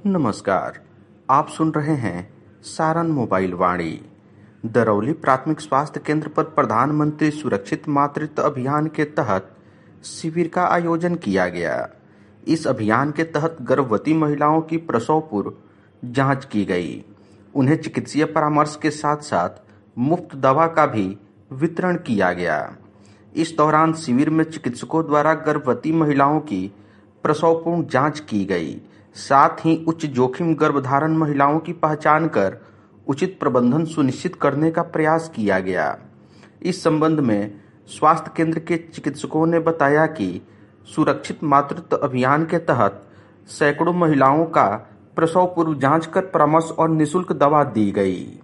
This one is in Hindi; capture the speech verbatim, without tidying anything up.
नमस्कार, आप सुन रहे हैं सारण मोबाइल वाणी। दरौली प्राथमिक स्वास्थ्य केंद्र पर प्रधानमंत्री सुरक्षित मातृत्व अभियान के तहत शिविर का आयोजन किया गया। इस अभियान के तहत गर्भवती महिलाओं की प्रसव पूर्व जांच की गई। उन्हें चिकित्सीय परामर्श के साथ साथ मुफ्त दवा का भी वितरण किया गया। इस दौरान शिविर में चिकित्सकों द्वारा गर्भवती महिलाओं की प्रसव पूर्व जांच की गई। साथ ही उच्च जोखिम गर्भधारण महिलाओं की पहचान कर उचित प्रबंधन सुनिश्चित करने का प्रयास किया गया। इस संबंध में स्वास्थ्य केंद्र के चिकित्सकों ने बताया कि सुरक्षित मातृत्व अभियान के तहत सैकड़ों महिलाओं का प्रसव पूर्व जांच कर परामर्श और निःशुल्क दवा दी गई।